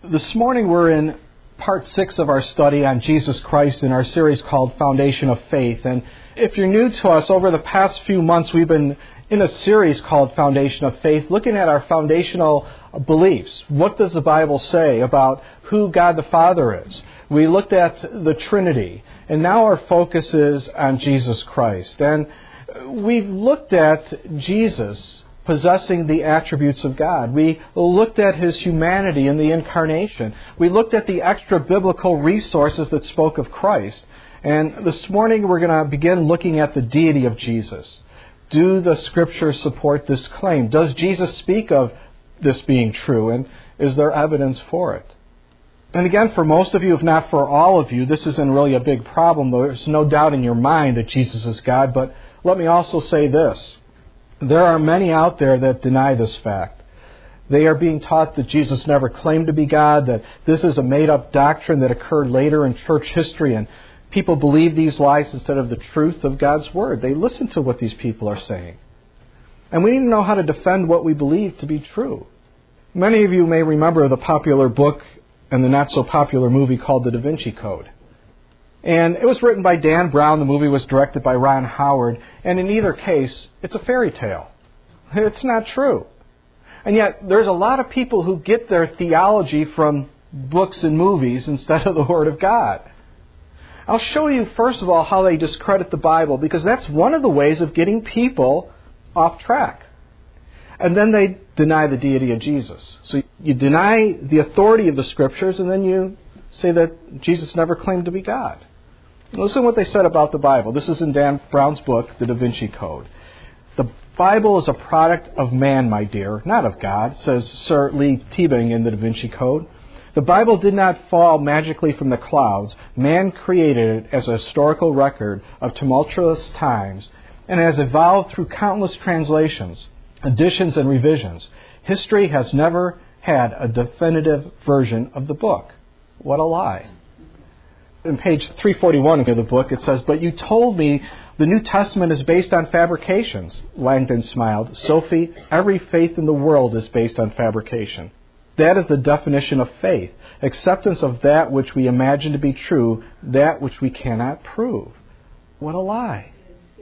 This morning we're in part 6 of our study on Jesus Christ in our series called Foundation of Faith. And if you're new to us, over the past few months we've been in a series called Foundation of Faith, looking at our foundational beliefs. What does the Bible say about who God the Father is? We looked at the Trinity, and now our focus is on Jesus Christ. And we've looked at Jesus possessing the attributes of God. We looked at His humanity in the incarnation. We looked at the extra biblical resources that spoke of Christ. And this morning we're going to begin looking at the deity of Jesus. Do the Scriptures support this claim? Does Jesus speak of this being true? And is there evidence for it? And again, for most of you, if not for all of you, this isn't really a big problem. There's no doubt in your mind that Jesus is God. But let me also say this. There are many out there that deny this fact. They are being taught that Jesus never claimed to be God, that this is a made-up doctrine that occurred later in church history, and people believe these lies instead of the truth of God's Word. They listen to what these people are saying. And we need to know how to defend what we believe to be true. Many of you may remember the popular book and the not-so-popular movie called The Da Vinci Code. And it was written by Dan Brown. The movie was directed by Ron Howard. And in either case, it's a fairy tale. It's not true. And yet, there's a lot of people who get their theology from books and movies instead of the Word of God. I'll show you, first of all, how they discredit the Bible, because that's one of the ways of getting people off track. And then they deny the deity of Jesus. So you deny the authority of the Scriptures, and then you say that Jesus never claimed to be God. Listen to what they said about the Bible. This is in Dan Brown's book, The Da Vinci Code. The Bible is a product of man, my dear, not of God, says Sir Lee Teabing in The Da Vinci Code. The Bible did not fall magically from the clouds. Man created it as a historical record of tumultuous times and has evolved through countless translations, additions, and revisions. History has never had a definitive version of the book. What a lie. In page 341 of the book, it says, "But you told me the New Testament is based on fabrications." Langdon smiled. "Sophie, every faith in the world is based on fabrication. That is the definition of faith. Acceptance of that which we imagine to be true, that which we cannot prove." What a lie.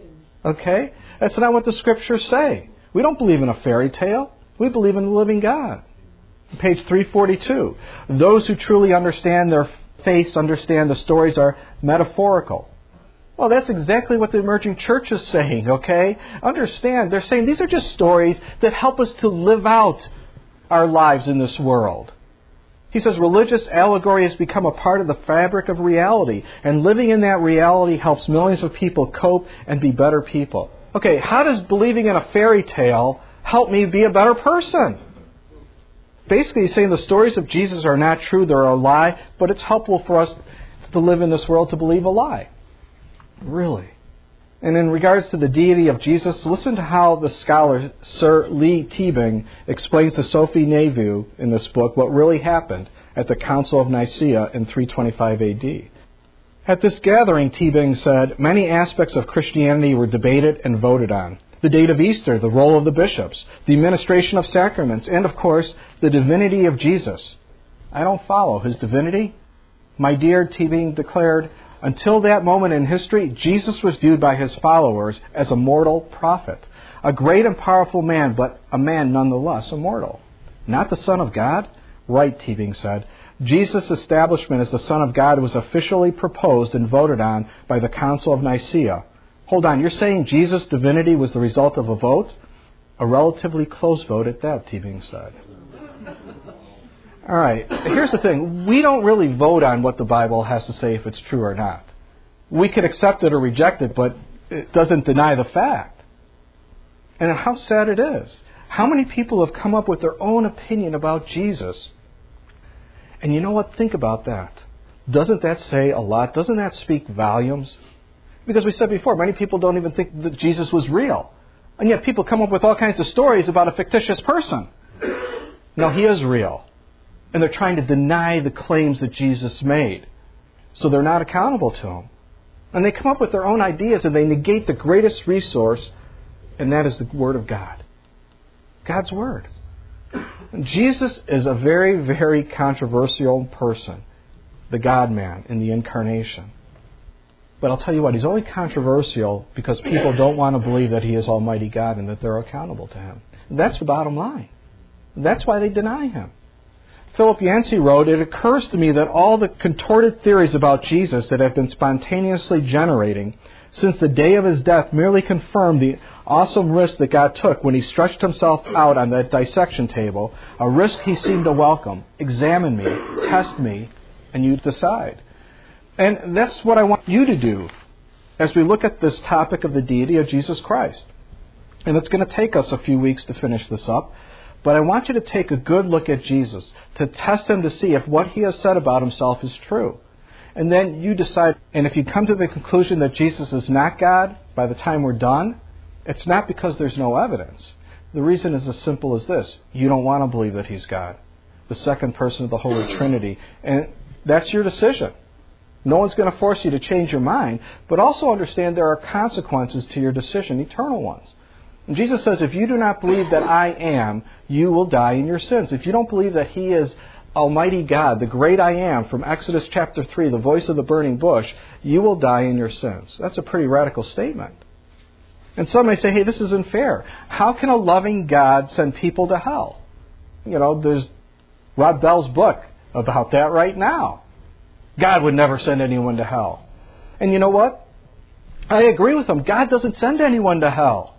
Okay? That's not what the Scriptures say. We don't believe in a fairy tale. We believe in the living God. Page 342. "Those who truly understand their faiths understand the stories are metaphorical." Well, that's exactly what the emerging church is saying, okay? Understand, they're saying these are just stories that help us to live out our lives in this world. He says religious allegory has become a part of the fabric of reality, and living in that reality helps millions of people cope and be better people. Okay, how does believing in a fairy tale help me be a better person? Basically, he's saying the stories of Jesus are not true, they're a lie, but it's helpful for us to live in this world to believe a lie. Really? And in regards to the deity of Jesus, listen to how the scholar Sir Lee Teabing explains to Sophie Neveu in this book what really happened at the Council of Nicaea in 325 AD. At this gathering, Teabing said, many aspects of Christianity were debated and voted on. The date of Easter, the role of the bishops, the administration of sacraments, and, of course, the divinity of Jesus. I don't follow his divinity. My dear, Teabing declared, until that moment in history, Jesus was viewed by his followers as a mortal prophet, a great and powerful man, but a man nonetheless, a mortal. Not the Son of God? Right, Teabing said. Jesus' establishment as the Son of God was officially proposed and voted on by the Council of Nicaea. Hold on, you're saying Jesus' divinity was the result of a vote? A relatively close vote at that, Teabing said. All right, here's the thing. We don't really vote on what the Bible has to say if it's true or not. We could accept it or reject it, but it doesn't deny the fact. And how sad it is. How many people have come up with their own opinion about Jesus? And you know what? Think about that. Doesn't that say a lot? Doesn't that speak volumes? Because we said before, many people don't even think that Jesus was real. And yet people come up with all kinds of stories about a fictitious person. No, he is real. And they're trying to deny the claims that Jesus made. So they're not accountable to him. And they come up with their own ideas and they negate the greatest resource, and that is the Word of God. God's Word. Jesus is a very, very controversial person, the God-man in the incarnation. But I'll tell you what, he's only controversial because people don't want to believe that he is Almighty God and that they're accountable to him. That's the bottom line. That's why they deny him. Philip Yancey wrote, "It occurs to me that all the contorted theories about Jesus that have been spontaneously generating since the day of his death merely confirm the awesome risk that God took when he stretched himself out on that dissection table, a risk he seemed to welcome. Examine me, test me, and you decide." And that's what I want you to do as we look at this topic of the deity of Jesus Christ. And it's going to take us a few weeks to finish this up. But I want you to take a good look at Jesus, to test him to see if what he has said about himself is true. And then you decide, and if you come to the conclusion that Jesus is not God by the time we're done, it's not because there's no evidence. The reason is as simple as this. You don't want to believe that he's God, the second person of the Holy Trinity. And that's your decision. No one's going to force you to change your mind, but also understand there are consequences to your decision, eternal ones. And Jesus says, if you do not believe that I am, you will die in your sins. If you don't believe that he is Almighty God, the great I am, from Exodus chapter 3, the voice of the burning bush, you will die in your sins. That's a pretty radical statement. And some may say, hey, this isn't fair. How can a loving God send people to hell? You know, there's Rob Bell's book about that right now. God would never send anyone to hell. And you know what? I agree with him. God doesn't send anyone to hell.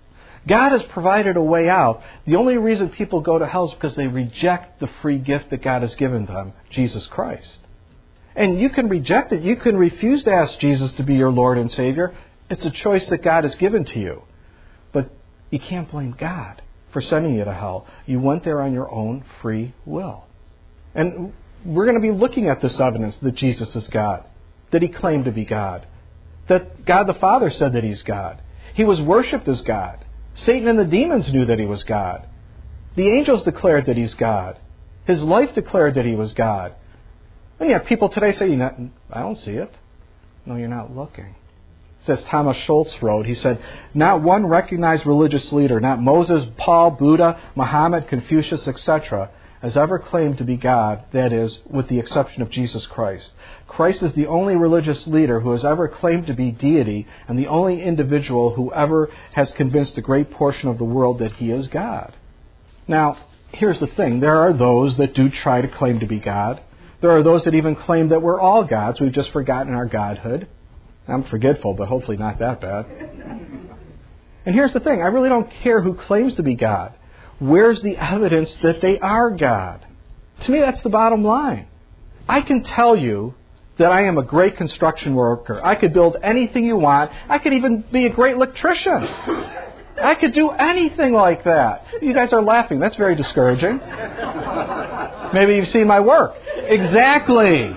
God has provided a way out. The only reason people go to hell is because they reject the free gift that God has given them, Jesus Christ. And you can reject it. You can refuse to ask Jesus to be your Lord and Savior. It's a choice that God has given to you. But you can't blame God for sending you to hell. You went there on your own free will. And we're going to be looking at this evidence that Jesus is God, that he claimed to be God, that God the Father said that he's God. He was worshipped as God. Satan and the demons knew that he was God. The angels declared that he's God. His life declared that he was God. And yet people today say, I don't see it. No, you're not looking. As Thomas Schultz wrote, he said, not one recognized religious leader, not Moses, Paul, Buddha, Muhammad, Confucius, etc., has ever claimed to be God, that is, with the exception of Jesus Christ. Christ is the only religious leader who has ever claimed to be deity and the only individual who ever has convinced a great portion of the world that he is God. Now, here's the thing. There are those that do try to claim to be God. There are those that even claim that we're all gods. We've just forgotten our godhood. I'm forgetful, but hopefully not that bad. And here's the thing. I really don't care who claims to be God. Where's the evidence that they are God? To me, that's the bottom line. I can tell you that I am a great construction worker. I could build anything you want. I could even be a great electrician. I could do anything like that. You guys are laughing. That's very discouraging. Maybe you've seen my work. Exactly.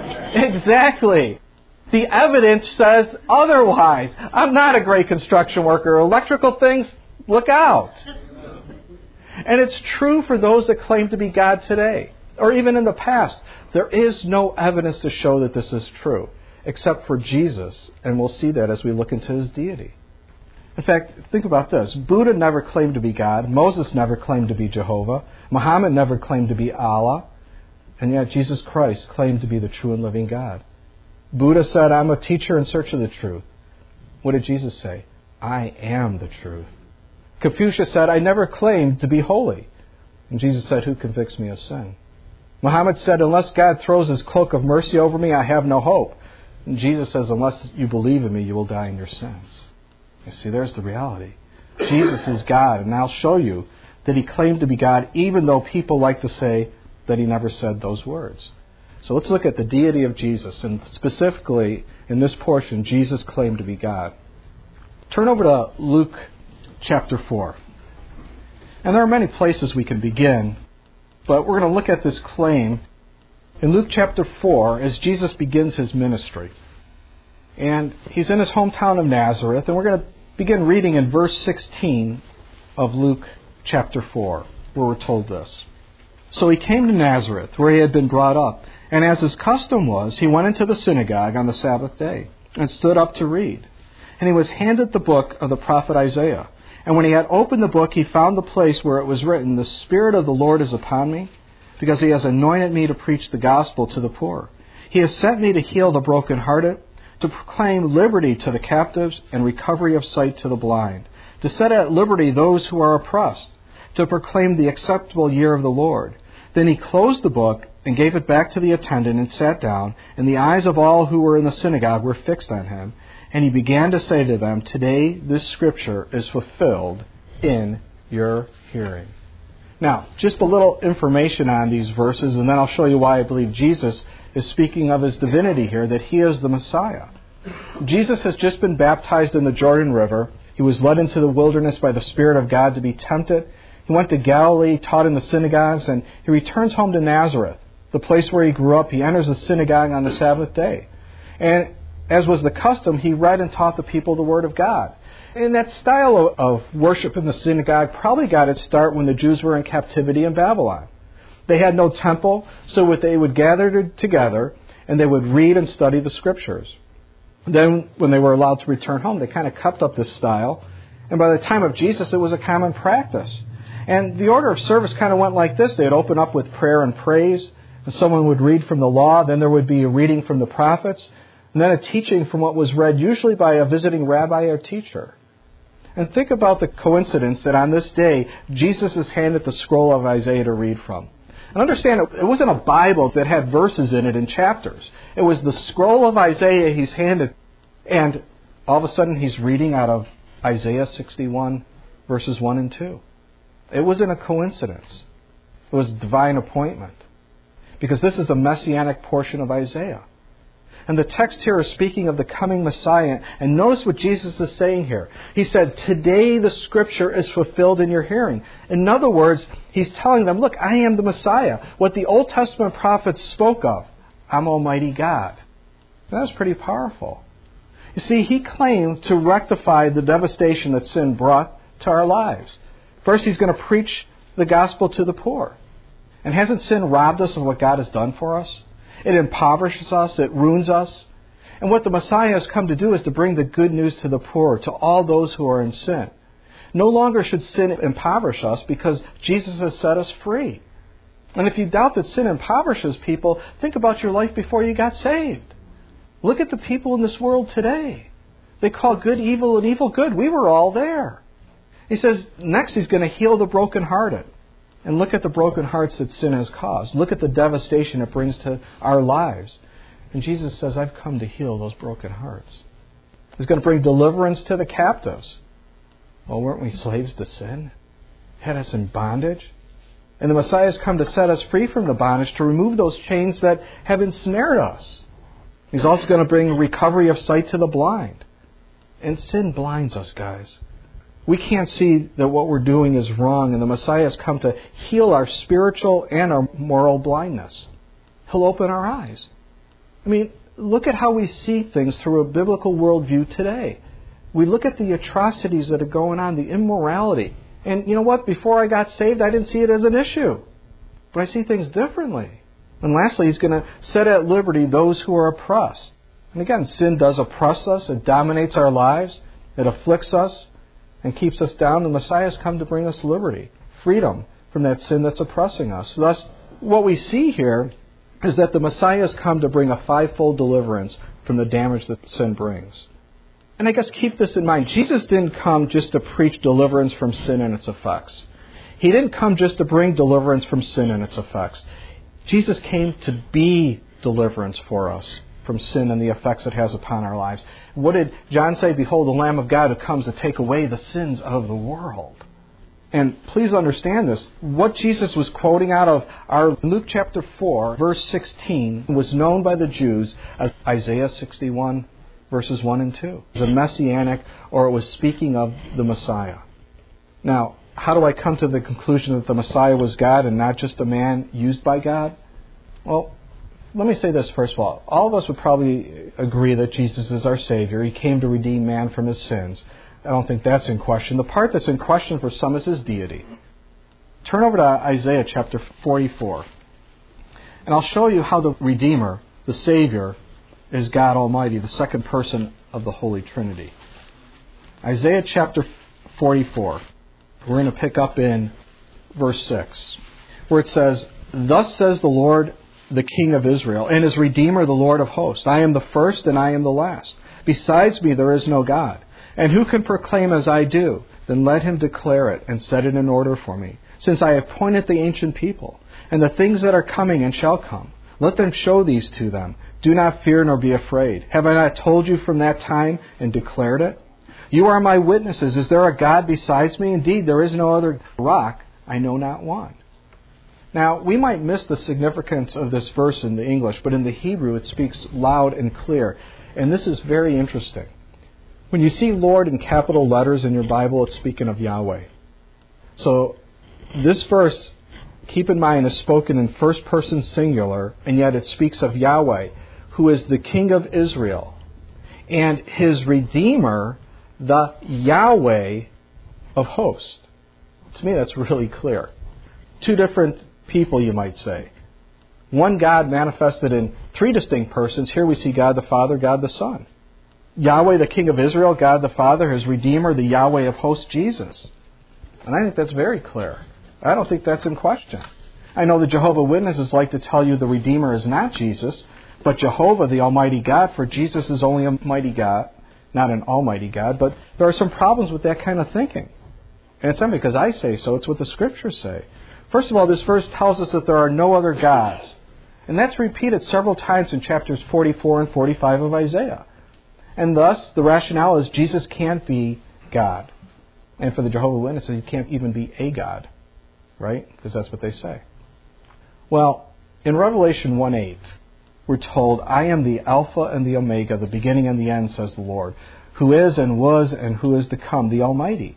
The evidence says otherwise. I'm not a great construction worker. Electrical things, look out. And it's true for those that claim to be God today, or even in the past. There is no evidence to show that this is true, except for Jesus, and we'll see that as we look into his deity. In fact, think about this. Buddha never claimed to be God. Moses never claimed to be Jehovah. Muhammad never claimed to be Allah. And yet Jesus Christ claimed to be the true and living God. Buddha said, I'm a teacher in search of the truth. What did Jesus say? I am the truth. Confucius said, I never claimed to be holy. And Jesus said, who convicts me of sin? Muhammad said, unless God throws his cloak of mercy over me, I have no hope. And Jesus says, unless you believe in me, you will die in your sins. You see, there's the reality. Jesus is God, and I'll show you that he claimed to be God, even though people like to say that he never said those words. So let's look at the deity of Jesus, and specifically in this portion, Jesus claimed to be God. Turn over to Luke chapter 4. And there are many places we can begin, but we're going to look at this claim in Luke chapter 4 as Jesus begins his ministry. And he's in his hometown of Nazareth, and we're going to begin reading in verse 16 of Luke chapter 4, where we're told this. So he came to Nazareth, where he had been brought up, and as his custom was, he went into the synagogue on the Sabbath day, and stood up to read. And he was handed the book of the prophet Isaiah. And when he had opened the book, he found the place where it was written, "The Spirit of the Lord is upon me, because he has anointed me to preach the gospel to the poor. He has sent me to heal the brokenhearted, to proclaim liberty to the captives and recovery of sight to the blind, to set at liberty those who are oppressed, to proclaim the acceptable year of the Lord." Then he closed the book and gave it back to the attendant and sat down, and the eyes of all who were in the synagogue were fixed on him. And he began to say to them, "Today this scripture is fulfilled in your hearing." Now, just a little information on these verses, and then I'll show you why I believe Jesus is speaking of his divinity here, that he is the Messiah. Jesus has just been baptized in the Jordan River. He was led into the wilderness by the Spirit of God to be tempted. He went to Galilee, taught in the synagogues, and he returns home to Nazareth, the place where he grew up. He enters the synagogue on the Sabbath day. And as was the custom, he read and taught the people the Word of God. And that style of worship in the synagogue probably got its start when the Jews were in captivity in Babylon. They had no temple, so they would gather together and they would read and study the Scriptures. Then, when they were allowed to return home, they kind of kept up this style. And by the time of Jesus, it was a common practice. And the order of service kind of went like this. They'd open up with prayer and praise, and someone would read from the law. Then there would be a reading from the prophets, and then a teaching from what was read, usually by a visiting rabbi or teacher. And think about the coincidence that on this day, Jesus is handed the scroll of Isaiah to read from. And understand, it wasn't a Bible that had verses in it in chapters. It was the scroll of Isaiah he's handed. And all of a sudden, he's reading out of Isaiah 61, verses 1 and 2. It wasn't a coincidence. It was a divine appointment. Because this is a messianic portion of Isaiah. And the text here is speaking of the coming Messiah. And notice what Jesus is saying here. He said, "Today the Scripture is fulfilled in your hearing." In other words, he's telling them, look, I am the Messiah. What the Old Testament prophets spoke of. I'm Almighty God. And that's pretty powerful. You see, he claimed to rectify the devastation that sin brought to our lives. First, he's going to preach the gospel to the poor. And hasn't sin robbed us of what God has done for us? It impoverishes us. It ruins us. And what the Messiah has come to do is to bring the good news to the poor, to all those who are in sin. No longer should sin impoverish us because Jesus has set us free. And if you doubt that sin impoverishes people, think about your life before you got saved. Look at the people in this world today. They call good evil and evil good. We were all there. He says next he's going to heal the brokenhearted. And look at the broken hearts that sin has caused. Look at the devastation it brings to our lives. And Jesus says, I've come to heal those broken hearts. He's going to bring deliverance to the captives. Well, weren't we slaves to sin? Had us in bondage? And the Messiah has come to set us free from the bondage, to remove those chains that have ensnared us. He's also going to bring recovery of sight to the blind. And sin blinds us, guys. We can't see that what we're doing is wrong, and the Messiah has come to heal our spiritual and our moral blindness. He'll open our eyes. I mean, look at how we see things through a biblical worldview today. We look at the atrocities that are going on, the immorality. And you know what? Before I got saved, I didn't see it as an issue. But I see things differently. And lastly, he's going to set at liberty those who are oppressed. And again, sin does oppress us. It dominates our lives. It afflicts us and keeps us down. The Messiah has come to bring us liberty, freedom from that sin that's oppressing us. Thus, what we see here is that the Messiah has come to bring a fivefold deliverance from the damage that sin brings. And I guess keep this in mind. Jesus didn't come just to preach deliverance from sin and its effects. He didn't come just to bring deliverance from sin and its effects. Jesus came to be deliverance for us from sin and the effects it has upon our lives. What did John say? Behold, the Lamb of God who comes to take away the sins of the world. And please understand this. What Jesus was quoting out of our Luke chapter 4, verse 16, was known by the Jews as Isaiah 61, verses 1 and 2. It was a messianic, or it was speaking of the Messiah. Now, how do I come to the conclusion that the Messiah was God and not just a man used by God? Well, let me say this first of all. All of us would probably agree that Jesus is our Savior. He came to redeem man from his sins. I don't think that's in question. The part that's in question for some is his deity. Turn over to Isaiah chapter 44. And I'll show you how the Redeemer, the Savior, is God Almighty, the second person of the Holy Trinity. Isaiah chapter 44. We're going to pick up in verse 6, where it says, "Thus says the Lord, the King of Israel, and his Redeemer, the Lord of hosts. I am the first and I am the last. Besides me there is no God. And who can proclaim as I do? Then let him declare it and set it in order for me. Since I appointed the ancient people, and the things that are coming and shall come, let them show these to them. Do not fear nor be afraid. Have I not told you from that time and declared it? You are my witnesses. Is there a God besides me? Indeed, there is no other rock. I know not one." Now, we might miss the significance of this verse in the English, but in the Hebrew it speaks loud and clear. And this is very interesting. When you see Lord in capital letters in your Bible, it's speaking of Yahweh. So this verse, keep in mind, is spoken in first person singular, and yet it speaks of Yahweh, who is the King of Israel, and his Redeemer, the Yahweh of hosts. To me, that's really clear. Two different people, you might say. One God manifested in three distinct persons. Here we see God the Father, God the Son. Yahweh, the King of Israel, God the Father, his Redeemer, the Yahweh of hosts, Jesus. And I think that's very clear. I don't think that's in question. I know the Jehovah's Witnesses like to tell you the Redeemer is not Jesus, but Jehovah, the Almighty God, for Jesus is only a mighty God, not an almighty God. But there are some problems with that kind of thinking. And it's not because I say so, it's what the Scriptures say. First of all, this verse tells us that there are no other gods. And that's repeated several times in chapters 44 and 45 of Isaiah. And thus, the rationale is Jesus can't be God. And for the Jehovah's Witnesses, he can't even be a God. Right? Because that's what they say. Well, in Revelation 1:8, we're told, "I am the Alpha and the Omega, the beginning and the end, says the Lord, who is and was and who is to come, the Almighty."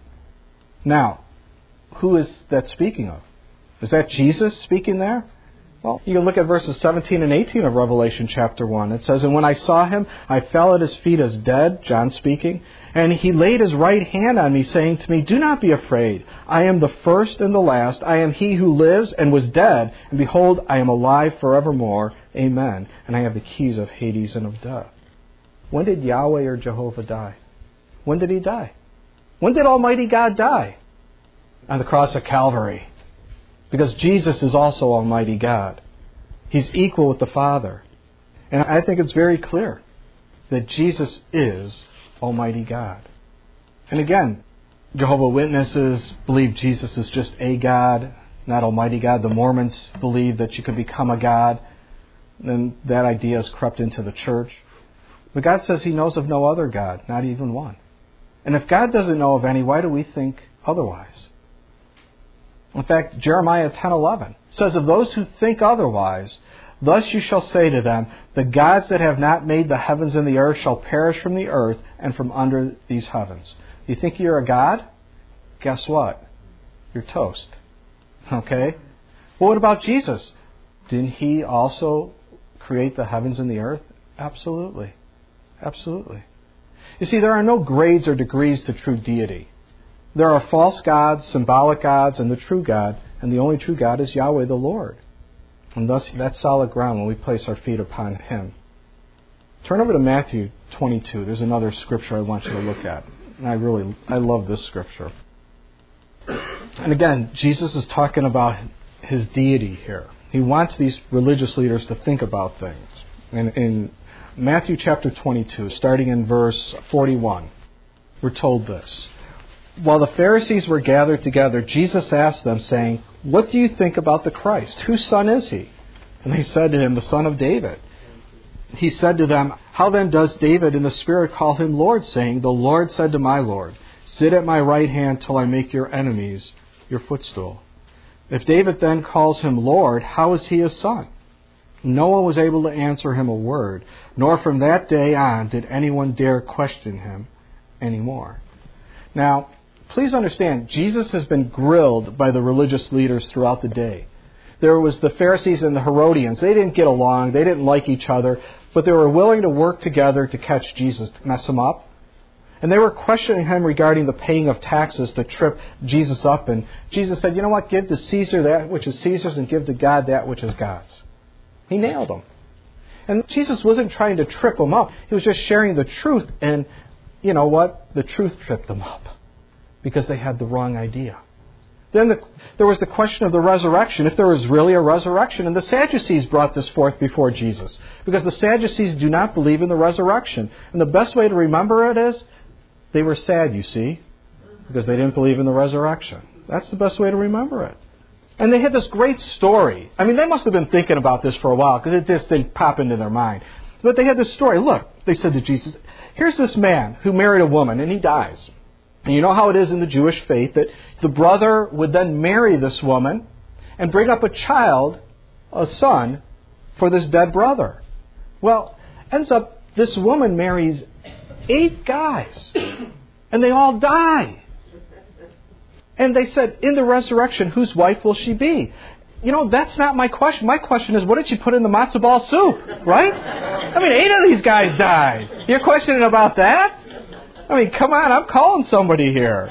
Now, who is that speaking of? Is that Jesus speaking there? Well, you can look at verses 17 and 18 of Revelation chapter 1. It says, "And when I saw him, I fell at his feet as dead," John speaking, "and he laid his right hand on me, saying to me, 'Do not be afraid. I am the first and the last. I am he who lives and was dead. And behold, I am alive forevermore. Amen. And I have the keys of Hades and of death.'" When did Yahweh or Jehovah die? When did he die? When did Almighty God die? On the cross of Calvary. Because Jesus is also Almighty God. He's equal with the Father. And I think it's very clear that Jesus is Almighty God. And again, Jehovah's Witnesses believe Jesus is just a God, not Almighty God. The Mormons believe that you could become a God. And that idea has crept into the church. But God says he knows of no other God, not even one. And if God doesn't know of any, why do we think otherwise? In fact, Jeremiah 10:11 says, "Of those who think otherwise, thus you shall say to them, the gods that have not made the heavens and the earth shall perish from the earth and from under these heavens." You think you're a God? Guess what? You're toast. Okay? Well, what about Jesus? Didn't he also create the heavens and the earth? Absolutely. Absolutely. You see, there are no grades or degrees to true deity. There are false gods, symbolic gods, and the true God, and the only true God is Yahweh the Lord. And thus, that's solid ground when we place our feet upon him. Turn over to Matthew 22. There's another scripture I want you to look at. And I love this scripture. And again, Jesus is talking about his deity here. He wants these religious leaders to think about things. And in Matthew chapter 22, starting in verse 41, we're told this. "While the Pharisees were gathered together, Jesus asked them, saying, 'What do you think about the Christ? Whose son is he?' And they said to him, 'The son of David.' He said to them, 'How then does David in the Spirit call him Lord, saying, The Lord said to my Lord, Sit at my right hand till I make your enemies your footstool. If David then calls him Lord, how is he his son?' No one was able to answer him a word, nor from that day on did anyone dare question him anymore." Now, please understand, Jesus has been grilled by the religious leaders throughout the day. There was the Pharisees and the Herodians. They didn't get along. They didn't like each other. But they were willing to work together to catch Jesus, to mess him up. And they were questioning him regarding the paying of taxes to trip Jesus up. And Jesus said, "You know what? Give to Caesar that which is Caesar's and give to God that which is God's." He nailed them. And Jesus wasn't trying to trip them up. He was just sharing the truth. And you know what? The truth tripped them up. because they had the wrong idea. Then there was the question of the resurrection, if there was really a resurrection. And the Sadducees brought this forth before Jesus, because the Sadducees do not believe in the resurrection. And the best way to remember it is, they were sad, you see, because they didn't believe in the resurrection. That's the best way to remember it. And they had this great story. I mean, they must have been thinking about this for a while, because it just didn't pop into their mind. But they had this story. Look, they said to Jesus, here's this man who married a woman, and he dies. And you know how it is in the Jewish faith that the brother would then marry this woman and bring up a child, a son, for this dead brother. Well, ends up this woman marries 8 guys, and they all die. And they said, in the resurrection, whose wife will she be? You know, that's not my question. My question is, what did she put in the matzo ball soup, right? I mean, 8 of these guys died. You're questioning about that? I mean, come on, I'm calling somebody here.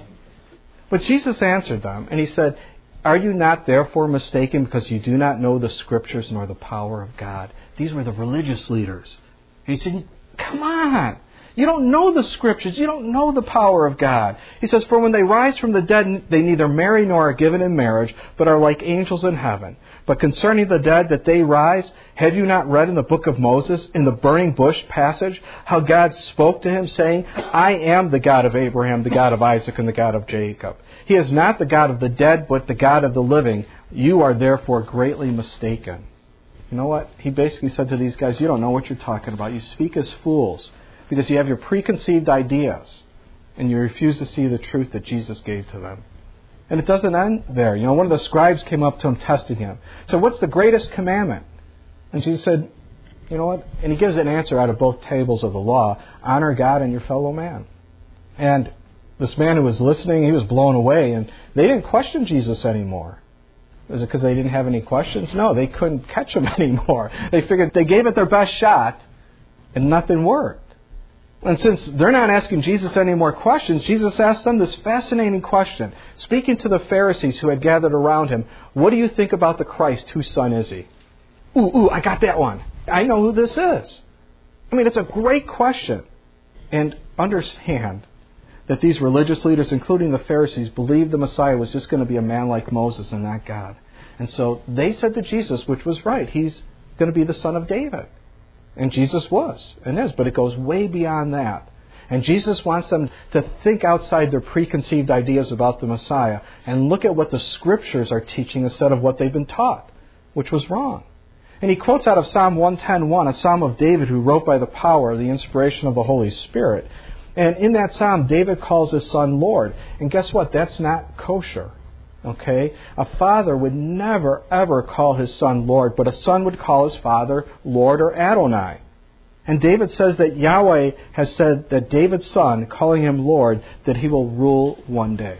But Jesus answered them, and He said, are you not therefore mistaken because you do not know the Scriptures nor the power of God? These were the religious leaders. And He said, come on. You don't know the Scriptures. You don't know the power of God. He says, for when they rise from the dead, they neither marry nor are given in marriage, but are like angels in heaven. But concerning the dead, that they rise, have you not read in the book of Moses, in the burning bush passage, how God spoke to him, saying, I am the God of Abraham, the God of Isaac, and the God of Jacob. He is not the God of the dead, but the God of the living. You are therefore greatly mistaken. You know what? He basically said to these guys, you don't know what you're talking about. You speak as fools, because you have your preconceived ideas, and you refuse to see the truth that Jesus gave to them. And it doesn't end there. You know, one of the scribes came up to him, testing him. So what's the greatest commandment? And Jesus said, you know what? And He gives an answer out of both tables of the law. Honor God and your fellow man. And this man who was listening, he was blown away, and they didn't question Jesus anymore. Was it because they didn't have any questions? No, they couldn't catch him anymore. They figured they gave it their best shot, and nothing worked. And since they're not asking Jesus any more questions, Jesus asked them this fascinating question. Speaking to the Pharisees who had gathered around Him, what do you think about the Christ? Whose son is He? Ooh, I got that one. I know who this is. I mean, it's a great question. And understand that these religious leaders, including the Pharisees, believed the Messiah was just going to be a man like Moses and not God. And so they said to Jesus, which was right, He's going to be the son of David. And Jesus was and is, but it goes way beyond that. And Jesus wants them to think outside their preconceived ideas about the Messiah and look at what the Scriptures are teaching instead of what they've been taught, which was wrong. And He quotes out of Psalm 110:1, a psalm of David who wrote by the power, the inspiration of the Holy Spirit. And in that psalm, David calls his son Lord. And guess what? That's not kosher. Okay? A father would never, ever call his son Lord, but a son would call his father Lord or Adonai. And David says that Yahweh has said that David's son, calling him Lord, that he will rule one day.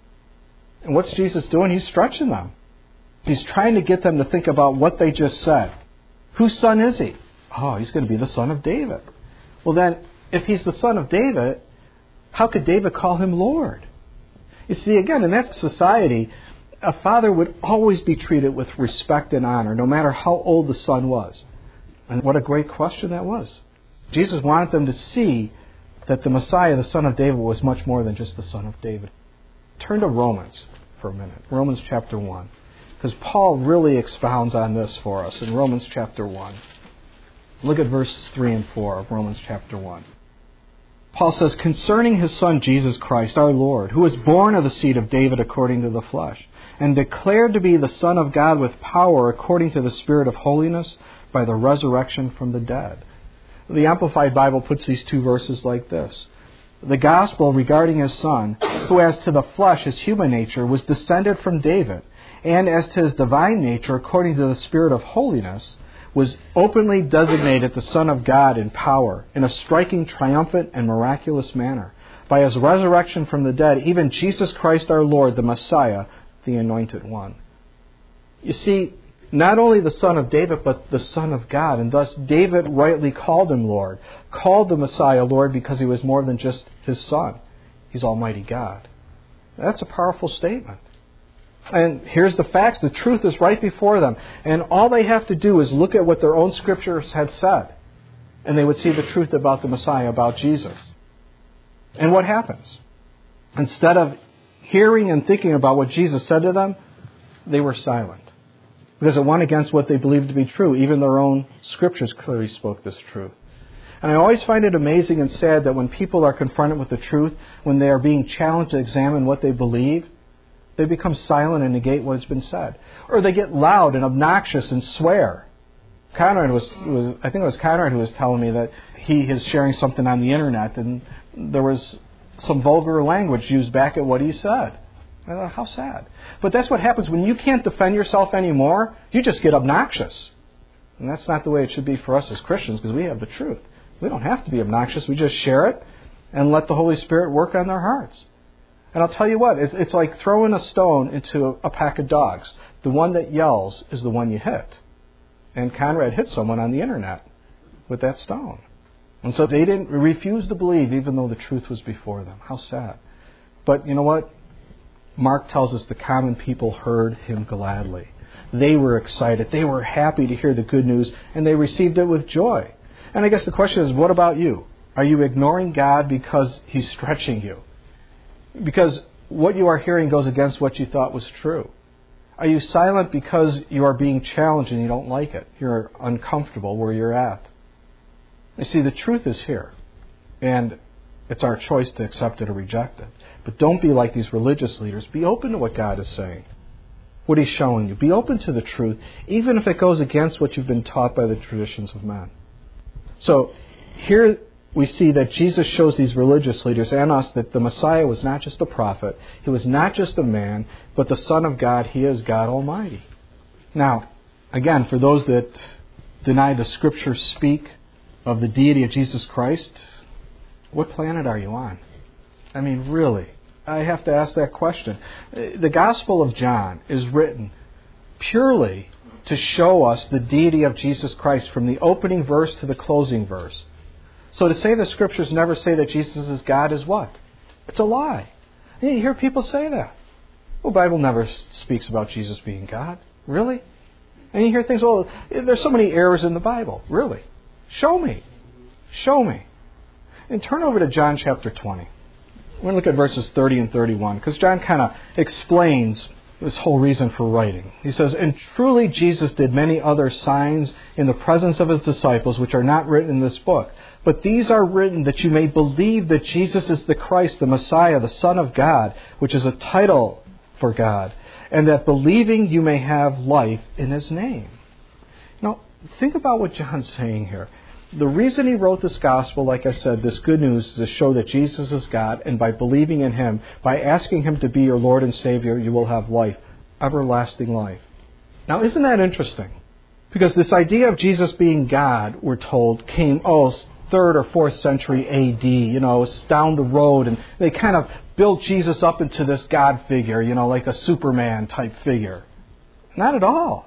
And what's Jesus doing? He's stretching them. He's trying to get them to think about what they just said. Whose son is He? Oh, He's going to be the son of David. Well then, if He's the son of David, how could David call Him Lord? You see, again, in that society, a father would always be treated with respect and honor, no matter how old the son was. And what a great question that was. Jesus wanted them to see that the Messiah, the son of David, was much more than just the son of David. Turn to Romans for a minute. Romans chapter 1. Because Paul really expounds on this for us in Romans chapter 1. Look at verses 3 and 4 of Romans chapter 1. Paul says, concerning His Son Jesus Christ, our Lord, who was born of the seed of David according to the flesh, and declared to be the Son of God with power according to the Spirit of holiness by the resurrection from the dead. The Amplified Bible puts these 2 verses like this. The gospel regarding His Son, who as to the flesh, His human nature, was descended from David, and as to His divine nature, according to the Spirit of holiness, was openly designated the Son of God in power, in a striking, triumphant, and miraculous manner. By His resurrection from the dead, even Jesus Christ our Lord, the Messiah, the Anointed One. You see, not only the Son of David, but the Son of God. And thus David rightly called Him Lord, called the Messiah Lord because He was more than just His Son. He's Almighty God. That's a powerful statement. And here's the facts. The truth is right before them. And all they have to do is look at what their own Scriptures had said. And they would see the truth about the Messiah, about Jesus. And what happens? Instead of hearing and thinking about what Jesus said to them, they were silent. Because it went against what they believed to be true. Even their own scriptures clearly spoke this truth. And I always find it amazing and sad that when people are confronted with the truth, when they are being challenged to examine what they believe, they become silent and negate what has been said. Or they get loud and obnoxious and swear. Conrad I think it was Conrad who was telling me that he is sharing something on the internet and there was some vulgar language used back at what he said. I thought, how sad. But that's what happens when you can't defend yourself anymore. You just get obnoxious. And that's not the way it should be for us as Christians, because we have the truth. We don't have to be obnoxious. We just share it and let the Holy Spirit work on their hearts. And I'll tell you what, it's like throwing a stone into a pack of dogs. The one that yells is the one you hit. And Conrad hit someone on the internet with that stone. And so they refused to believe even though the truth was before them. How sad. But you know what? Mark tells us the common people heard him gladly. They were excited. They were happy to hear the good news, and they received it with joy. And I guess the question is, what about you? Are you ignoring God because He's stretching you? Because what you are hearing goes against what you thought was true? Are you silent because you are being challenged and you don't like it? You're uncomfortable where you're at. You see, the truth is here. And it's our choice to accept it or reject it. But don't be like these religious leaders. Be open to what God is saying, what He's showing you. Be open to the truth, even if it goes against what you've been taught by the traditions of men. So here we see that Jesus shows these religious leaders and us that the Messiah was not just a prophet. He was not just a man, but the Son of God. He is God Almighty. Now, again, for those that deny the Scriptures speak of the deity of Jesus Christ, what planet are you on? I mean, really, I have to ask that question. The Gospel of John is written purely to show us the deity of Jesus Christ from the opening verse to the closing verse. So to say the Scriptures never say that Jesus is God is what? It's a lie. And you hear people say that. Well, the Bible never speaks about Jesus being God. Really? And you hear things, well, there's so many errors in the Bible. Really? Show me. Show me. And turn over to John chapter 20. We're going to look at verses 30 and 31, because John kind of explains this whole reason for writing. He says, "And truly Jesus did many other signs in the presence of His disciples, which are not written in this book. But these are written that you may believe that Jesus is the Christ, the Messiah, the Son of God," which is a title for God, "and that believing you may have life in His name." Now, think about what John's saying here. The reason he wrote this gospel, like I said, this good news, is to show that Jesus is God, and by believing in Him, by asking Him to be your Lord and Savior, you will have life, everlasting life. Now, isn't that interesting? Because this idea of Jesus being God, we're told, came, 3rd or 4th century A.D., it's down the road, and they kind of built Jesus up into this God figure, like a Superman type figure. Not at all.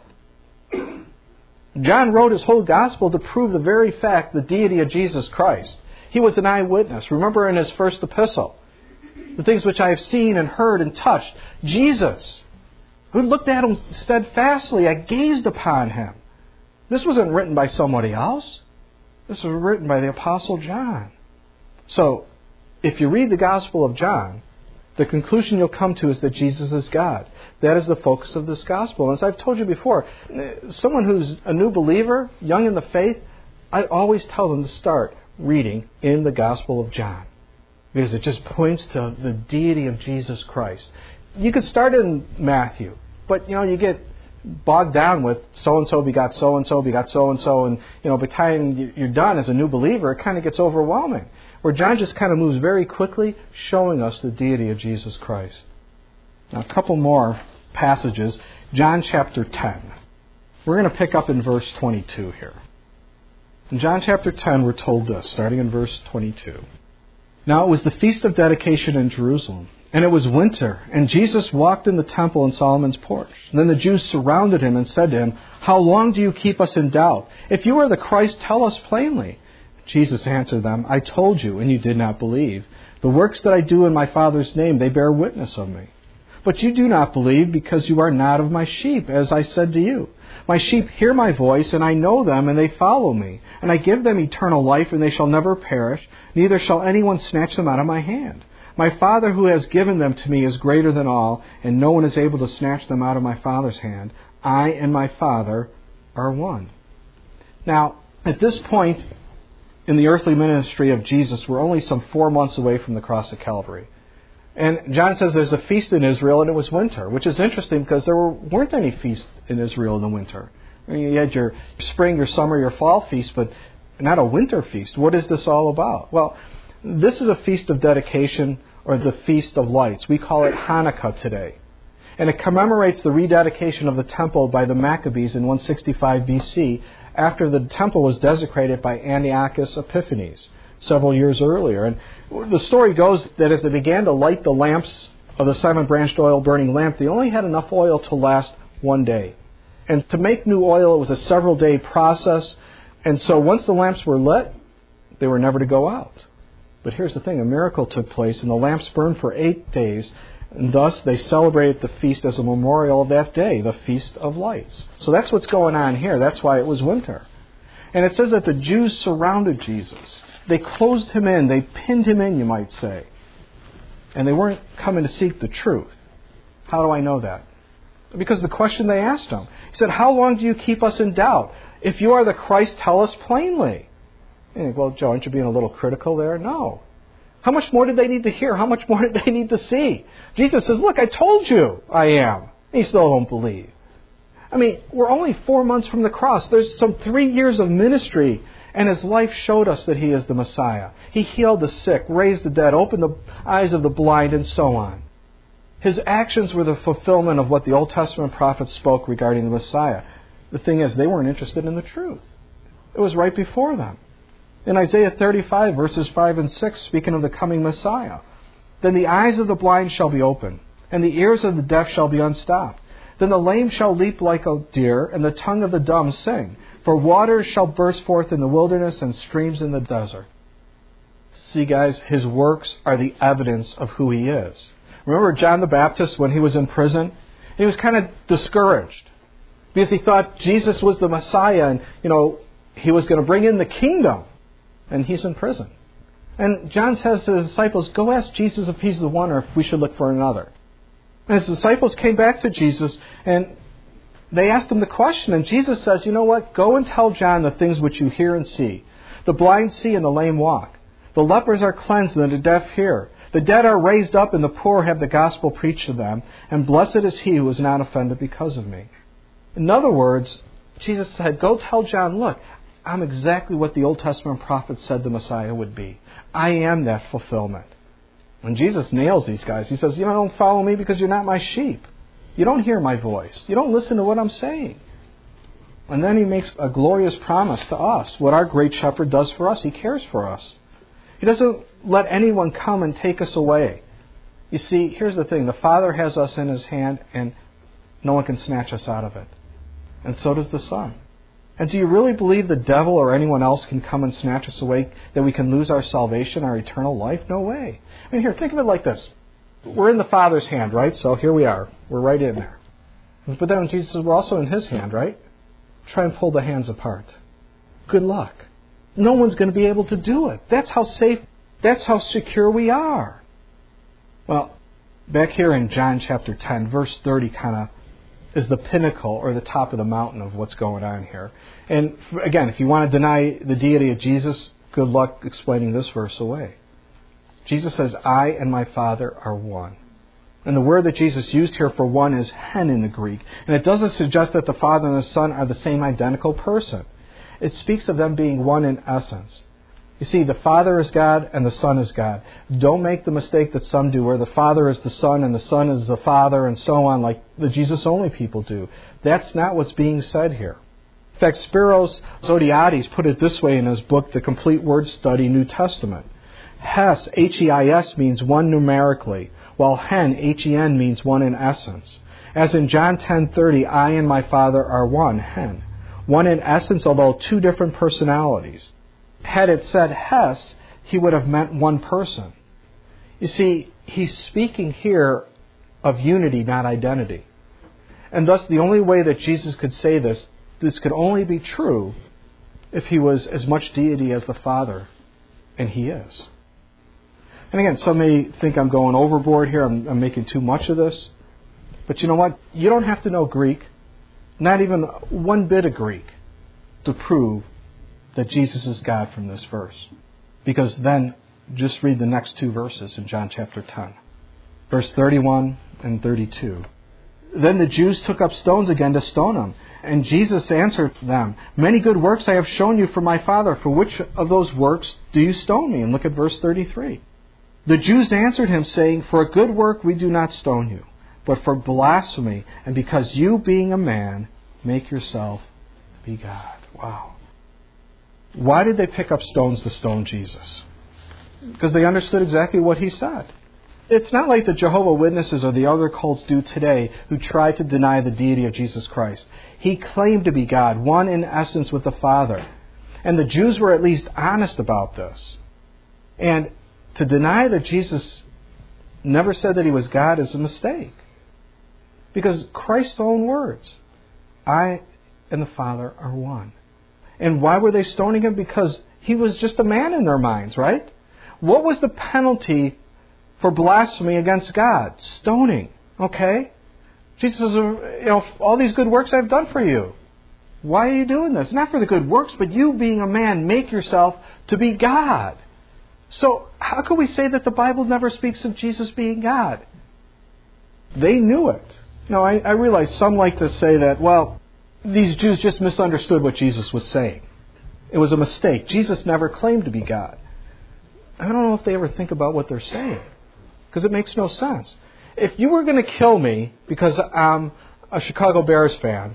John wrote his whole gospel to prove the very fact, the deity of Jesus Christ. He was an eyewitness. Remember in his first epistle, the things which I have seen and heard and touched. Jesus, who looked at Him steadfastly, I gazed upon Him. This wasn't written by somebody else. This was written by the Apostle John. So, if you read the Gospel of John, the conclusion you'll come to is that Jesus is God. That is the focus of this gospel. And as I've told you before, someone who's a new believer, young in the faith, I always tell them to start reading in the Gospel of John, because it just points to the deity of Jesus Christ. You could start in Matthew, but you get bogged down with so-and-so begot so-and-so begot so-and-so, and by the time you're done as a new believer, it kind of gets overwhelming. Where John just kind of moves very quickly, showing us the deity of Jesus Christ. Now, a couple more passages. John chapter 10. We're going to pick up in verse 22 here. In John chapter 10, we're told this, starting in verse 22. "Now it was the feast of dedication in Jerusalem, and it was winter, and Jesus walked in the temple in Solomon's porch. Then the Jews surrounded Him and said to Him, 'How long do you keep us in doubt? If you are the Christ, tell us plainly.' Jesus answered them, 'I told you, and you did not believe. The works that I do in my Father's name, they bear witness of me. But you do not believe because you are not of my sheep, as I said to you. My sheep hear my voice, and I know them, and they follow me. And I give them eternal life, and they shall never perish, neither shall anyone snatch them out of my hand. My Father who has given them to me is greater than all, and no one is able to snatch them out of my Father's hand. I and my Father are one. Now, at this point in the earthly ministry of Jesus, we're only some 4 months away from the cross of Calvary. And John says there's a feast in Israel, and it was winter, which is interesting because there weren't any feasts in Israel in the winter. I mean, you had your spring, your summer, your fall feast, but not a winter feast. What is this all about? Well, this is a feast of dedication, or the Feast of Lights. We call it Hanukkah today. And it commemorates the rededication of the temple by the Maccabees in 165 BC, after the temple was desecrated by Antiochus Epiphanes several years earlier. And the story goes that as they began to light the lamps of the 7-branched oil-burning lamp, they only had enough oil to last one day. And to make new oil, it was a several-day process. And so once the lamps were lit, they were never to go out. But here's the thing, a miracle took place, and the lamps burned for 8 days, and thus they celebrated the feast as a memorial of that day, the Feast of Lights. So that's what's going on here. That's why it was winter. And it says that the Jews surrounded Jesus. They closed him in. They pinned him in, you might say. And they weren't coming to seek the truth. How do I know that? Because the question they asked him, he said, how long do you keep us in doubt? If you are the Christ, tell us plainly. You think, well, Joe, aren't you being a little critical there? No. How much more did they need to hear? How much more did they need to see? Jesus says, look, I told you I am. And you still don't believe. I mean, we're only 4 months from the cross. There's some 3 years of ministry, and his life showed us that he is the Messiah. He healed the sick, raised the dead, opened the eyes of the blind, and so on. His actions were the fulfillment of what the Old Testament prophets spoke regarding the Messiah. The thing is, they weren't interested in the truth. It was right before them. In Isaiah 35, verses 5 and 6, speaking of the coming Messiah, then the eyes of the blind shall be opened, and the ears of the deaf shall be unstopped. Then the lame shall leap like a deer, and the tongue of the dumb sing. For waters shall burst forth in the wilderness and streams in the desert. See, guys, his works are the evidence of who he is. Remember John the Baptist when he was in prison? He was kind of discouraged because he thought Jesus was the Messiah and, he was going to bring in the kingdom. And he's in prison. And John says to his disciples, go ask Jesus if he's the one or if we should look for another. And his disciples came back to Jesus and they asked him the question. And Jesus says, you know what? Go and tell John the things which you hear and see. The blind see and the lame walk. The lepers are cleansed and the deaf hear. The dead are raised up and the poor have the gospel preached to them. And blessed is he who is not offended because of me. In other words, Jesus said, go tell John, look, I'm exactly what the Old Testament prophets said the Messiah would be. I am that fulfillment. When Jesus nails these guys, he says, don't follow me because you're not my sheep. You don't hear my voice. You don't listen to what I'm saying. And then he makes a glorious promise to us. What our great shepherd does for us, he cares for us. He doesn't let anyone come and take us away. You see, here's the thing. The Father has us in his hand and no one can snatch us out of it. And so does the Son. And do you really believe the devil or anyone else can come and snatch us away, that we can lose our salvation, our eternal life? No way. I mean, here, think of it like this. We're in the Father's hand, right? So here we are. We're right in there. But then Jesus says we're also in his hand, right? Try and pull the hands apart. Good luck. No one's going to be able to do it. That's how safe, that's how secure we are. Well, back here in John chapter 10, verse 30 kind of is the pinnacle or the top of the mountain of what's going on here. And again, if you want to deny the deity of Jesus, good luck explaining this verse away. Jesus says, I and my Father are one. And the word that Jesus used here for one is hen in the Greek. And it doesn't suggest that the Father and the Son are the same identical person. It speaks of them being one in essence. You see, the Father is God and the Son is God. Don't make the mistake that some do, where the Father is the Son and the Son is the Father and so on, like the Jesus-only people do. That's not what's being said here. In fact, Spiros Zodhiates put it this way in his book, The Complete Word Study, New Testament. Hes, H-E-I-S, means one numerically, while hen, H-E-N, means one in essence. As in John 10:30, I and my Father are one, hen. One in essence, although two different personalities. Had it said Hes, he would have meant one person. You see, he's speaking here of unity, not identity. And thus, the only way that Jesus could say this could only be true if he was as much deity as the Father, and he is. And again, some may think I'm going overboard here. I'm making too much of this. But you know what? You don't have to know Greek, not even one bit of Greek, to prove that Jesus is God from this verse. Because then, just read the next two verses in John chapter 10. Verse 31 and 32. Then the Jews took up stones again to stone him. And Jesus answered them, "Many good works I have shown you from my Father. For which of those works do you stone me?" And look at verse 33. The Jews answered him, saying, "For a good work we do not stone you, but for blasphemy, and because you, being a man, make yourself to be God." Wow. Why did they pick up stones to stone Jesus? Because they understood exactly what he said. It's not like the Jehovah's Witnesses or the other cults do today who try to deny the deity of Jesus Christ. He claimed to be God, one in essence with the Father. And the Jews were at least honest about this. And to deny that Jesus never said that he was God is a mistake. Because Christ's own words, "I and the Father are one." And why were they stoning him? Because he was just a man in their minds, right? What was the penalty for blasphemy against God? Stoning. Okay? Jesus says, all these good works I've done for you. Why are you doing this? Not for the good works, but you being a man, make yourself to be God. So how can we say that the Bible never speaks of Jesus being God? They knew it. I realize some like to say that, these Jews just misunderstood what Jesus was saying. It was a mistake. Jesus never claimed to be God. I don't know if they ever think about what they're saying, because it makes no sense. If you were going to kill me because I'm a Chicago Bears fan,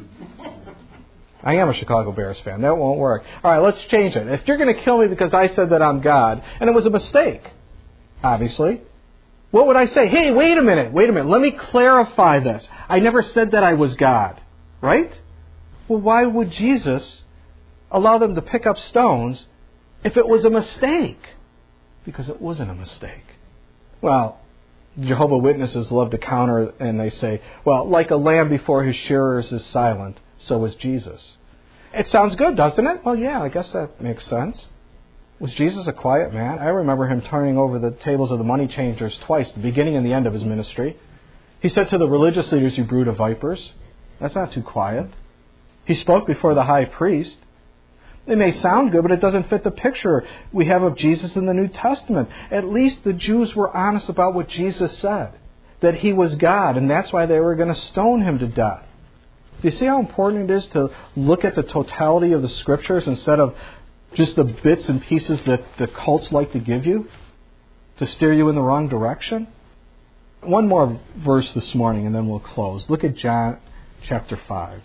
I am a Chicago Bears fan. That won't work. All right, let's change it. If you're going to kill me because I said that I'm God, and it was a mistake, obviously, what would I say? Hey, wait a minute. Let me clarify this. I never said that I was God. Right? Well, why would Jesus allow them to pick up stones if it was a mistake? Because it wasn't a mistake. Well, Jehovah's Witnesses love to counter and they say, like a lamb before his shearers is silent, so is Jesus. It sounds good, doesn't it? Well, yeah, I guess that makes sense. Was Jesus a quiet man? I remember him turning over the tables of the money changers twice, the beginning and the end of his ministry. He said to the religious leaders, "You brood of vipers." That's not too quiet. He spoke before the high priest. It may sound good, but it doesn't fit the picture we have of Jesus in the New Testament. At least the Jews were honest about what Jesus said, that he was God, and that's why they were going to stone him to death. Do you see how important it is to look at the totality of the Scriptures instead of just the bits and pieces that the cults like to give you to steer you in the wrong direction? One more verse this morning, and then we'll close. Look at John chapter 5.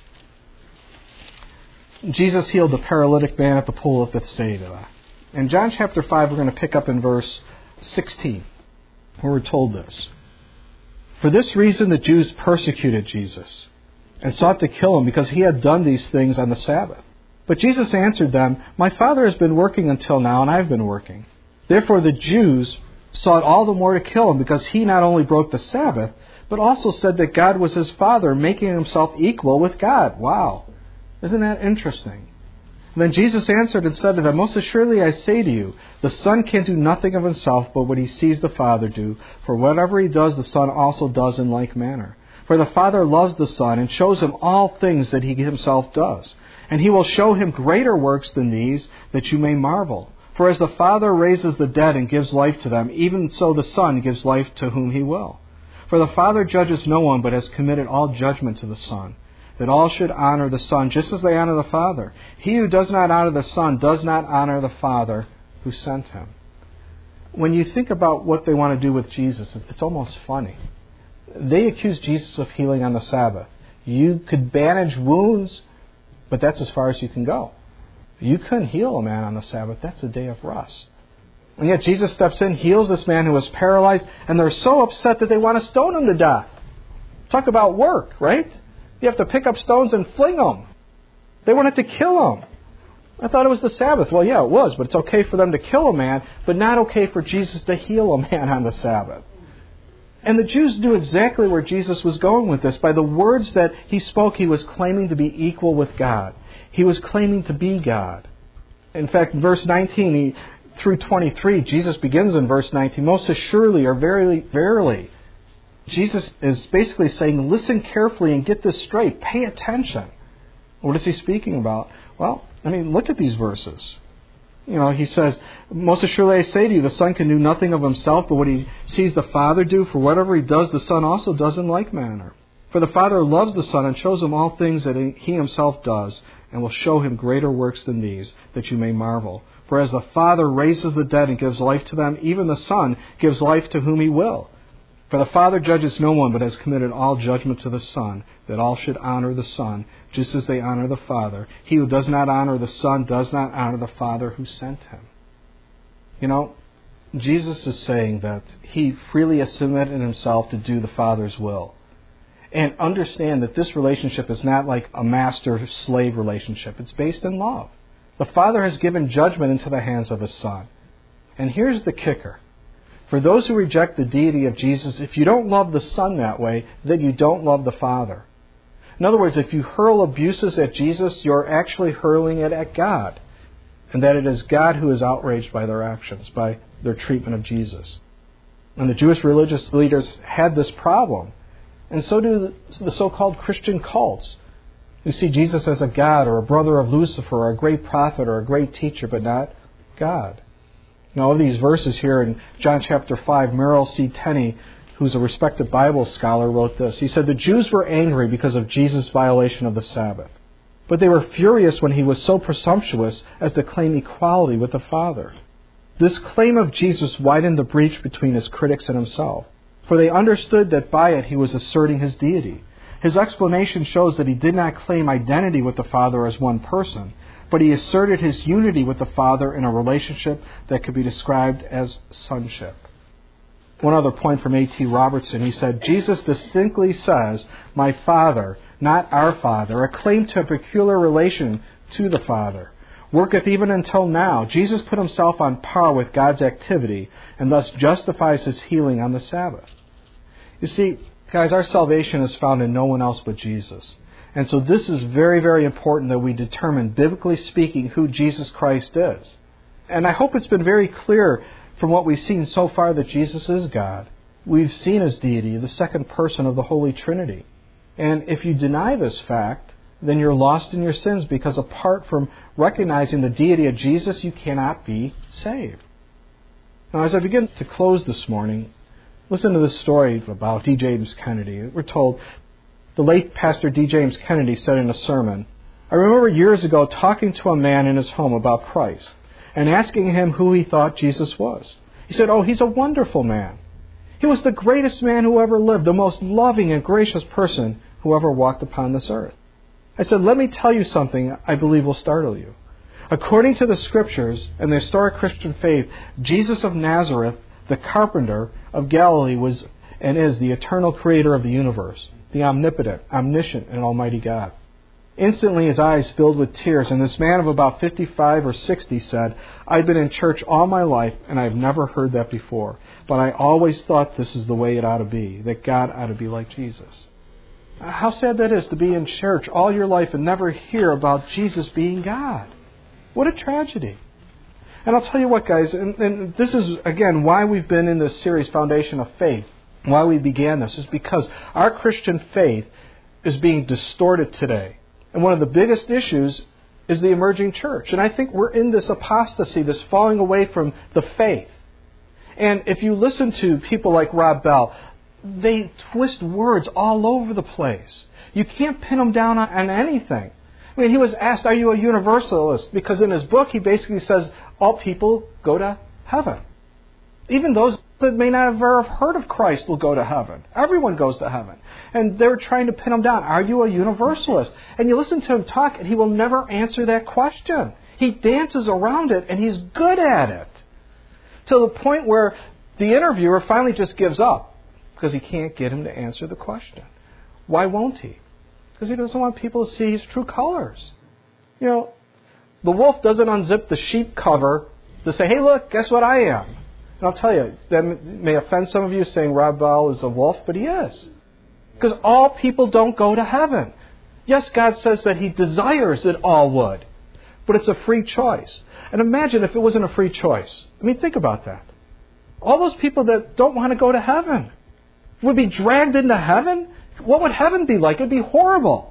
Jesus healed the paralytic man at the pool of Bethsaida. In John chapter 5, we're going to pick up in verse 16, where we're told this. For this reason the Jews persecuted Jesus and sought to kill him because he had done these things on the Sabbath. But Jesus answered them, "My Father has been working until now, and I have been working." Therefore the Jews sought all the more to kill him because he not only broke the Sabbath, but also said that God was his Father, making himself equal with God. Wow. Isn't that interesting? And then Jesus answered and said to them, "Most assuredly I say to you, the Son can do nothing of himself but what he sees the Father do. For whatever he does, the Son also does in like manner. For the Father loves the Son and shows him all things that he himself does. And he will show him greater works than these, that you may marvel. For as the Father raises the dead and gives life to them, even so the Son gives life to whom he will. For the Father judges no one, but has committed all judgment to the Son, that all should honor the Son just as they honor the Father. He who does not honor the Son does not honor the Father who sent him." When you think about what they want to do with Jesus, it's almost funny. They accuse Jesus of healing on the Sabbath. You could bandage wounds, but that's as far as you can go. You couldn't heal a man on the Sabbath. That's a day of rest. And yet Jesus steps in, heals this man who was paralyzed, and they're so upset that they want to stone him to death. Talk about work, right? You have to pick up stones and fling them. They wanted to kill him. I thought it was the Sabbath. Well, yeah, it was, but it's okay for them to kill a man, but not okay for Jesus to heal a man on the Sabbath. And the Jews knew exactly where Jesus was going with this. By the words that he spoke, he was claiming to be equal with God. He was claiming to be God. In fact, in verse 19, he through 23, Jesus begins in verse 19, most assuredly or verily, verily. Jesus is basically saying, listen carefully and get this straight. Pay attention. What is he speaking about? Well, look at these verses. He says, most assuredly I say to you, the Son can do nothing of himself, but what he sees the Father do, for whatever he does, the Son also does in like manner. For the Father loves the Son and shows him all things that he himself does, and will show him greater works than these, that you may marvel. For as the Father raises the dead and gives life to them, even the Son gives life to whom he will. For the Father judges no one, but has committed all judgment to the Son, that all should honor the Son, just as they honor the Father. He who does not honor the Son does not honor the Father who sent him. Jesus is saying that he freely has submitted himself to do the Father's will. And understand that this relationship is not like a master-slave relationship. It's based in love. The Father has given judgment into the hands of His Son. And here's the kicker. For those who reject the deity of Jesus, if you don't love the Son that way, then you don't love the Father. In other words, if you hurl abuses at Jesus, you're actually hurling it at God. And that it is God who is outraged by their actions, by their treatment of Jesus. And the Jewish religious leaders had this problem. And so do the so-called Christian cults, who see Jesus as a god or a brother of Lucifer or a great prophet or a great teacher, but not God. Now, of these verses here in John chapter 5, Merrill C. Tenney, who's a respected Bible scholar, wrote this. He said, the Jews were angry because of Jesus' violation of the Sabbath. But they were furious when he was so presumptuous as to claim equality with the Father. This claim of Jesus widened the breach between his critics and himself, for they understood that by it he was asserting his deity. His explanation shows that he did not claim identity with the Father as one person, but he asserted his unity with the Father in a relationship that could be described as sonship. One other point from A.T. Robertson, he said, Jesus distinctly says, my Father, not our Father, a claim to a peculiar relation to the Father. Worketh even until now. Jesus put himself on par with God's activity and thus justifies his healing on the Sabbath. You see, guys, our salvation is found in no one else but Jesus. And so this is very, very important that we determine, biblically speaking, who Jesus Christ is. And I hope it's been very clear from what we've seen so far that Jesus is God. We've seen his deity, the second person of the Holy Trinity. And if you deny this fact, then you're lost in your sins, because apart from recognizing the deity of Jesus, you cannot be saved. Now, as I begin to close this morning, listen to this story about D. James Kennedy. We're told the late Pastor D. James Kennedy said in a sermon, I remember years ago talking to a man in his home about Christ and asking him who he thought Jesus was. He said, oh, he's a wonderful man. He was the greatest man who ever lived, the most loving and gracious person who ever walked upon this earth. I said, let me tell you something I believe will startle you. According to the Scriptures and the historic Christian faith, Jesus of Nazareth, the carpenter of Galilee, was and is the eternal creator of the universe, the omnipotent, omniscient, and almighty God. Instantly his eyes filled with tears, and this man of about 55 or 60 said, I've been in church all my life, and I've never heard that before. But I always thought this is the way it ought to be, that God ought to be like Jesus. How sad that is to be in church all your life and never hear about Jesus being God. What a tragedy. And I'll tell you what, guys, and this is, again, why we've been in this series, Foundation of Faith. Why we began this is because our Christian faith is being distorted today. And one of the biggest issues is the emerging church. And I think we're in this apostasy, this falling away from the faith. And if you listen to people like Rob Bell, they twist words all over the place. You can't pin them down on anything. I mean, he was asked, are you a universalist? Because in his book, he basically says, all people go to heaven. Even those that may not have ever heard of Christ will go to heaven. Everyone goes to heaven. And they're trying to pin him down. Are you a universalist? And you listen to him talk, and he will never answer that question. He dances around it, and he's good at it. To the point where the interviewer finally just gives up because he can't get him to answer the question. Why won't he? Because he doesn't want people to see his true colors. You know, the wolf doesn't unzip the sheep cover to say, hey, look, guess what I am? And I'll tell you, that may offend some of you saying Rob Bell is a wolf, but he is. Because all people don't go to heaven. Yes, God says that He desires that all would. but it's a free choice. And imagine if it wasn't a free choice. I mean, think about that. All those people that don't want to go to heaven would be dragged into heaven? What would heaven be like? It'd be horrible.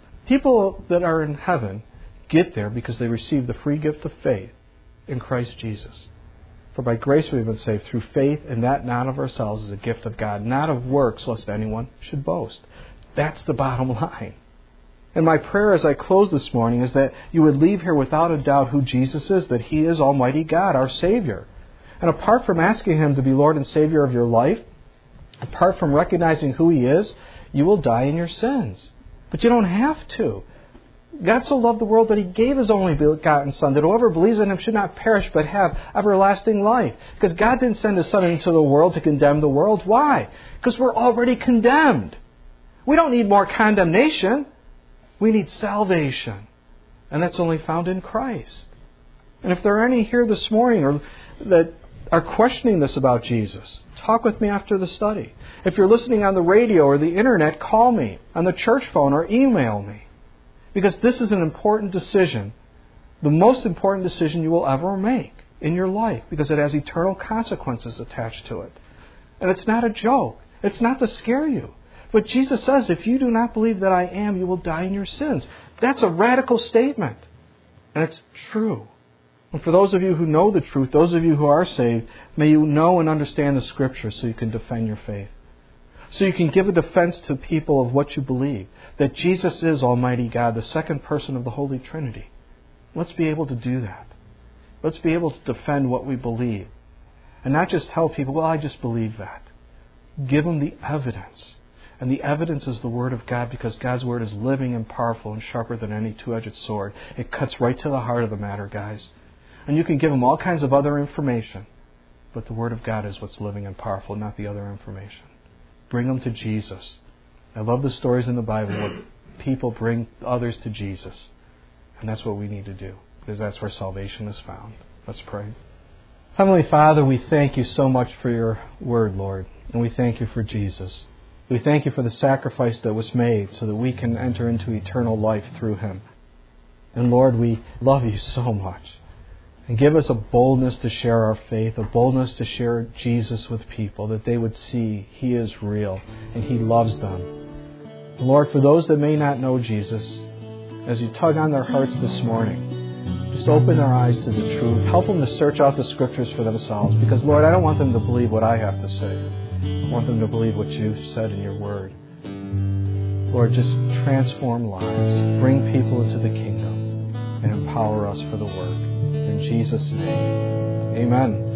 People that are in heaven get there because they receive the free gift of faith in Christ Jesus. For by grace we have been saved through faith, and that not of ourselves is a gift of God, not of works, lest anyone should boast. That's the bottom line. And my prayer as I close this morning is that you would leave here without a doubt who Jesus is, that He is Almighty God, our Savior. And apart from asking Him to be Lord and Savior of your life, apart from recognizing who He is, you will die in your sins. But you don't have to. God so loved the world that He gave His only begotten Son, that whoever believes in Him should not perish but have everlasting life. Because God didn't send His Son into the world to condemn the world. Why? Because we're already condemned. We don't need more condemnation. We need salvation. And that's only found in Christ. And if there are any here this morning or that are questioning this about Jesus, talk with me after the study. If you're listening on the radio or the internet, call me on the church phone or email me. Because this is an important decision, the most important decision you will ever make in your life, because it has eternal consequences attached to it. And it's not a joke. It's not to scare you. But Jesus says, if you do not believe that I am, you will die in your sins. That's a radical statement. And it's true. And for those of you who know the truth, those of you who are saved, may you know and understand the Scriptures so you can defend your faith. So you can give a defense to people of what you believe. That Jesus is Almighty God, the second person of the Holy Trinity. Let's be able to do that. Let's be able to defend what we believe. And not just tell people, well, I just believe that. Give them the evidence. And the evidence is the Word of God, because God's Word is living and powerful and sharper than any two-edged sword. It cuts right to the heart of the matter, guys. And you can give them all kinds of other information. But the Word of God is what's living and powerful, not the other information. Bring them to Jesus. I love the stories in the Bible where people bring others to Jesus. And that's what we need to do, because that's where salvation is found. Let's pray. Heavenly Father, we thank You so much for Your Word, Lord. And we thank You for Jesus. We thank You for the sacrifice that was made so that we can enter into eternal life through Him. And Lord, we love You so much. And give us a boldness to share our faith, a boldness to share Jesus with people, that they would see He is real and He loves them. And Lord, for those that may not know Jesus, as You tug on their hearts this morning, just open their eyes to the truth. Help them to search out the Scriptures for themselves. Because, Lord, I don't want them to believe what I have to say. I want them to believe what You've said in Your Word. Lord, just transform lives. Bring people into the kingdom and empower us for the work. In Jesus' name, amen.